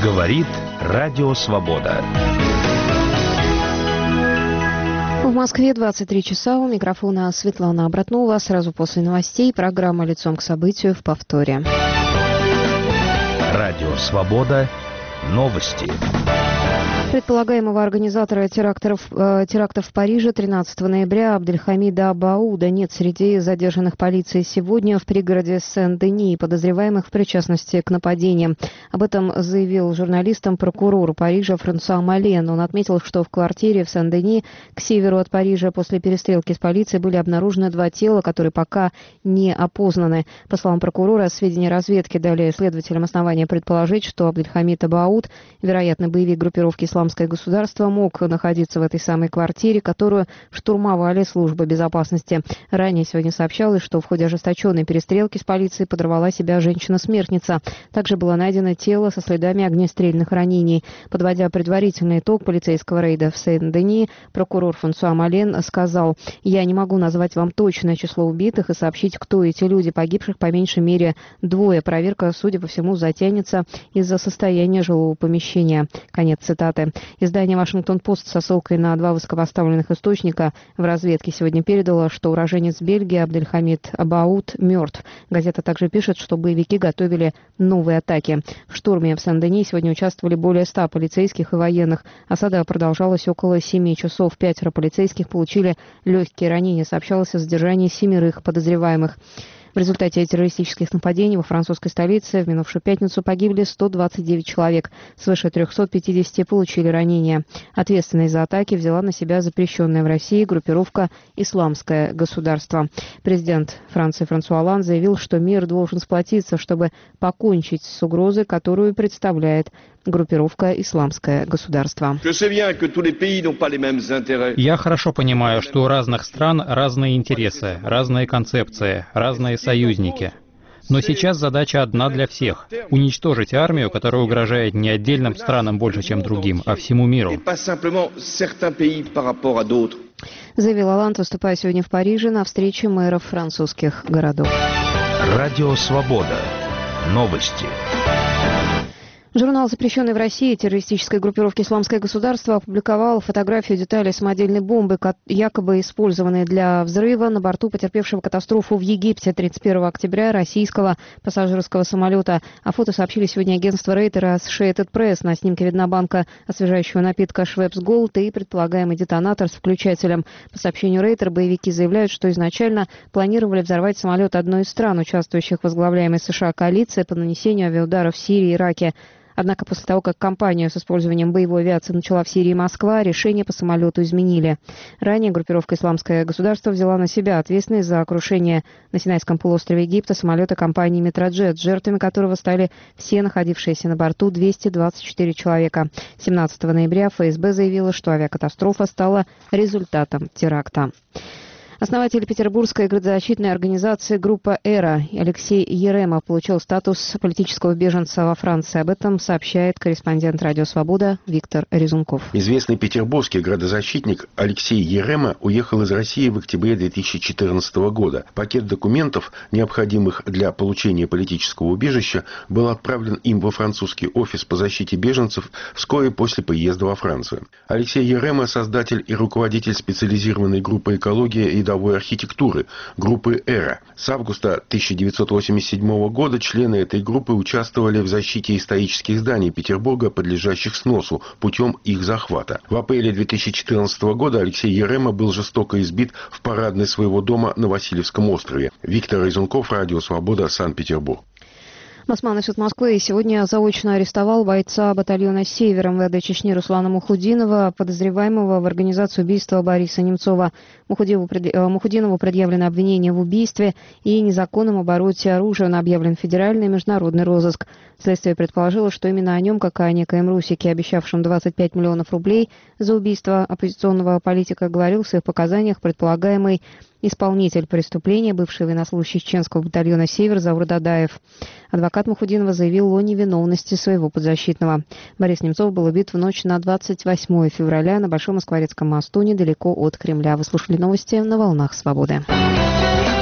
Говорит Радио Свобода. В Москве 23 часа. У микрофона Светлана Обратнова. Сразу после новостей программа «Лицом к событию» в повторе. Радио Свобода. Новости. Предполагаемого организатора терактов в Париже 13 ноября Абдельхамида Абауда нет среди задержанных полицией сегодня в пригороде Сен-Дени и подозреваемых в причастности к нападениям. Об этом заявил журналистам прокурор Парижа Франсуа Мален. Он отметил, что в квартире в Сен-Дени к северу от Парижа после перестрелки с полицией были обнаружены 2 тела, которые пока не опознаны. По словам прокурора, сведения разведки дали следователям основания предположить, что Абдельхамид Абауд, вероятно, боевик группировки «Исламское государство», мог находиться в этой самой квартире, которую штурмовали службы безопасности. Ранее сегодня сообщалось, что в ходе ожесточенной перестрелки с полицией подорвала себя женщина-смертница. Также было найдено тело со следами огнестрельных ранений. Подводя предварительный итог полицейского рейда в Сен-Дени, прокурор Франсуа Мален сказал: «Я не могу назвать вам точное число убитых и сообщить, кто эти люди. Погибших по меньшей мере 2. Проверка, судя по всему, затянется из-за состояния жилого помещения». Конец цитаты. Издание «Вашингтон-Пост» со ссылкой на 2 высокопоставленных источника в разведке сегодня передало, что уроженец Бельгии Абдельхамид Абауд мертв. Газета также пишет, что боевики готовили новые атаки. В штурме в Сен-Дени сегодня участвовали более 100 полицейских и военных. Осада продолжалась около 7 часов. 5 полицейских получили легкие ранения. Сообщалось о задержании 7 подозреваемых. В результате террористических нападений во французской столице в минувшую пятницу погибли 129 человек. Свыше 350 получили ранения. Ответственность за атаки взяла на себя запрещенная в России группировка «Исламское государство». Президент Франции Франсуа Олланд заявил, что мир должен сплотиться, чтобы покончить с угрозой, которую представляет группировка «Исламское государство». Я хорошо понимаю, что у разных стран разные интересы, разные концепции, разные союзники. Но сейчас задача одна для всех – уничтожить армию, которая угрожает не отдельным странам больше, чем другим, а всему миру. Заявил Олланд, выступая сегодня в Париже на встрече мэров французских городов. Радио Свобода. Новости. Журнал, запрещенный в России террористической группировки «Исламское государство», опубликовал фотографию деталей самодельной бомбы, якобы использованной для взрыва на борту потерпевшего катастрофу в Египте 31 октября российского пассажирского самолета. О фото сообщили сегодня агентство Рейтера Associated Press. На снимке видна банка освежающего напитка Schweppes Gold и предполагаемый детонатор с включателем. По сообщению Рейтер, боевики заявляют, что изначально планировали взорвать самолет одной из стран, участвующих в возглавляемой США коалиции по нанесению авиаударов в Сирии и Ираке. Однако после того, как кампанию с использованием боевой авиации начала в Сирии Москва, решение по самолету изменили. Ранее группировка «Исламское государство» взяла на себя ответственность за крушение на Синайском полуострове Египта самолета компании «Метроджет», жертвами которого стали все находившиеся на борту 224 человека. 17 ноября ФСБ заявила, что авиакатастрофа стала результатом теракта. Основатель петербургской градозащитной организации «Группа Эра» Алексей Ерема получил статус политического беженца во Франции. Об этом сообщает корреспондент «Радио Свобода» Виктор Резунков. Известный петербургский градозащитник Алексей Ерема уехал из России в октябре 2014 года. Пакет документов, необходимых для получения политического убежища, был отправлен им во французский офис по защите беженцев вскоре после приезда во Францию. Алексей Ерема – создатель и руководитель специализированной группы «Экология и видовой архитектуры группы «Эра». С августа 1987 года члены этой группы участвовали в защите исторических зданий Петербурга, подлежащих сносу, путем их захвата. В апреле 2014 года Алексей Ерема был жестоко избит в парадной своего дома на Васильевском острове. Виктор Резунков, Радио Свобода, Санкт-Петербург. Басманный суд Москвы сегодня заочно арестовал бойца батальона «Север» МВД Чечни Руслана Мухудинова, подозреваемого в организации убийства Бориса Немцова. Мухудинову предъявлено обвинение в убийстве и незаконном обороте оружия. Он объявлен в федеральный и международный розыск. Следствие предположило, что именно о нем, как о некоем Русике, обещавшем 25 миллионов рублей за убийство оппозиционного политика, говорил в своих показаниях предполагаемый исполнитель преступления, бывший военнослужащий чеченского батальона «Север» Заур Дадаев. Адвокат Мухудинова заявил о невиновности своего подзащитного. Борис Немцов был убит в ночь на 28 февраля на Большом Москворецком мосту недалеко от Кремля. Вы слушали новости на «Волнах Свободы».